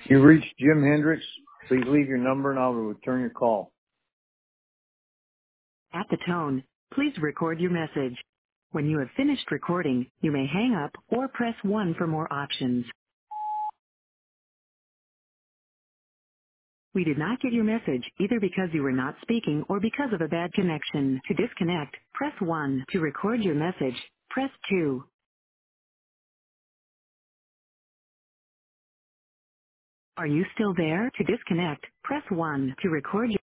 You reached Jim Hendricks. Please leave your number and I will return your call. At the tone, please record your message. When you have finished recording, you may hang up or press 1 for more options. We did not get your message either because you were not speaking or because of a bad connection. To disconnect, press 1. To record your message, press 2. Are you still there? To disconnect, press 1. To record your